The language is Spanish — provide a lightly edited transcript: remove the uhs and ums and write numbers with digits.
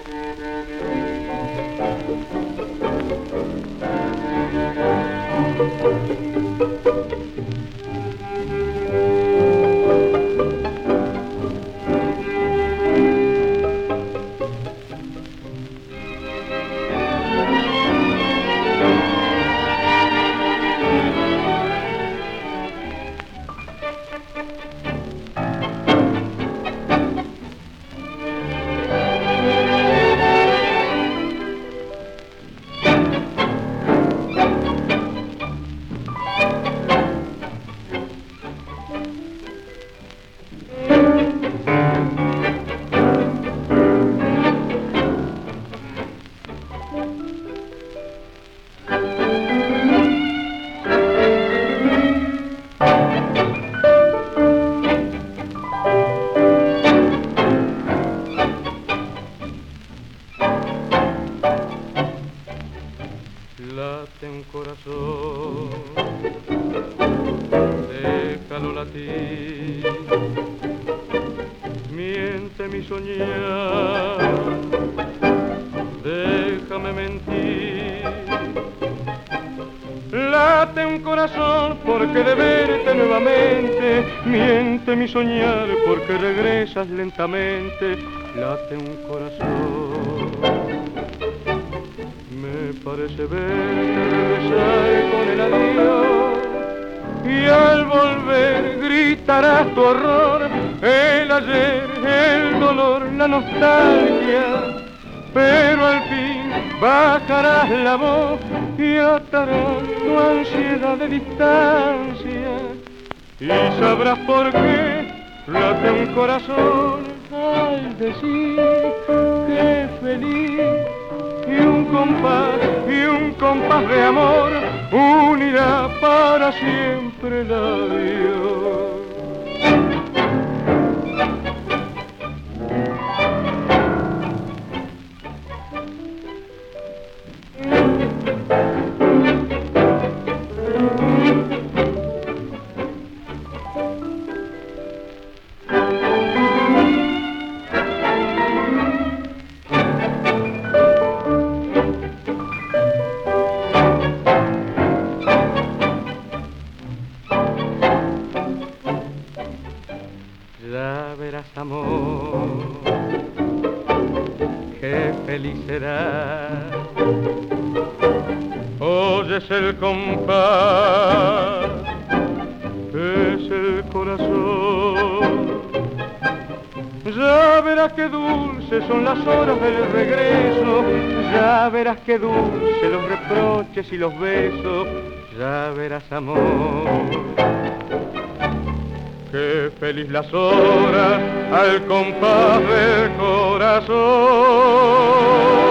Late un corazón, déjalo latir, miente mi soñar, déjame mentir. Late un corazón porque de verte nuevamente, miente mi soñar porque regresas lentamente. Late un corazón, me parece verte regresar con el adiós, y al volver gritarás tu horror, el ayer, el dolor, la nostalgia, pero al fin bajarás la voz y atarás tu ansiedad de distancia, y sabrás por qué late un corazón al decir que es feliz. Y un compás de amor unirá para siempre el adiós. Ya verás, amor, qué feliz serás. Oyes el compás, es el corazón. Ya verás qué dulces son las horas del regreso, ya verás qué dulces los reproches y los besos. Ya verás, amor, qué feliz las horas al compás del corazón.